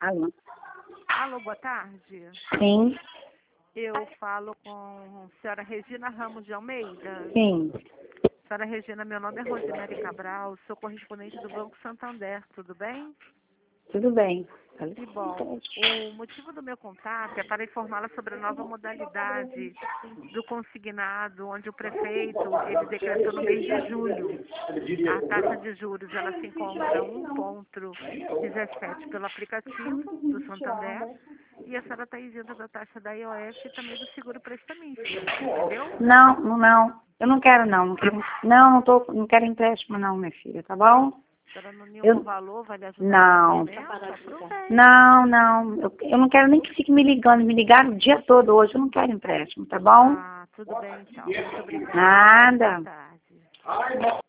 Alô? Alô, boa tarde. Sim, Eu falo com a senhora Regina Ramos de Almeida. sim. Senhora Regina, meu nome é Rosemary Cabral, sou correspondente do Banco Santander, tudo bem? Tudo bem. Que bom. O motivo do meu contato é para informá-la sobre a nova modalidade do consignado, onde o prefeito, ele decretou no mês de julho. A taxa de juros, ela se encontra 1,17 pelo aplicativo do Santander. E a senhora está isenta da taxa da IOF e também do seguro prestamista, entendeu? Não, não. Eu não quero, não. Não quero empréstimo, não, minha filha, tá bom? A senhora não nenhum valor vai lhe ajudar Não. nesse momento? Aproveite. Não. Eu não quero nem que fique me ligando. Me ligaram o dia todo hoje. Eu não quero empréstimo, tá bom? Ah, tudo bem então. Muito obrigada. Nada. Boa tarde.